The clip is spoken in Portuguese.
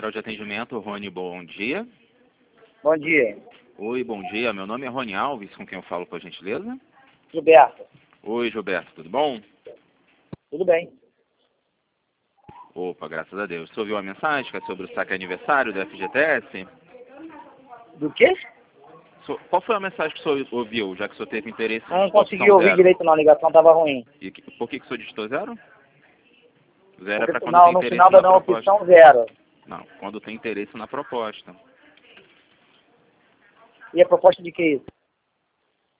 Central de Atendimento, Rony, bom dia. Bom dia. Oi, bom dia. Meu nome é Rony Alves, com quem eu falo, por gentileza? Gilberto. Oi, Gilberto, tudo bom? Tudo bem. Opa, graças a Deus. Você ouviu a mensagem que é sobre o saque aniversário do FGTS? Do quê? Qual foi a mensagem que o senhor ouviu, já que o senhor teve interesse Eu não em consegui opção ouvir zero? direito não, a ligação estava ruim. Por que o senhor digitou zero? Zero é Porque para quando não, tem no interesse final da na proposta. opção 0. Não, quando tem interesse na proposta. E a proposta de que isso?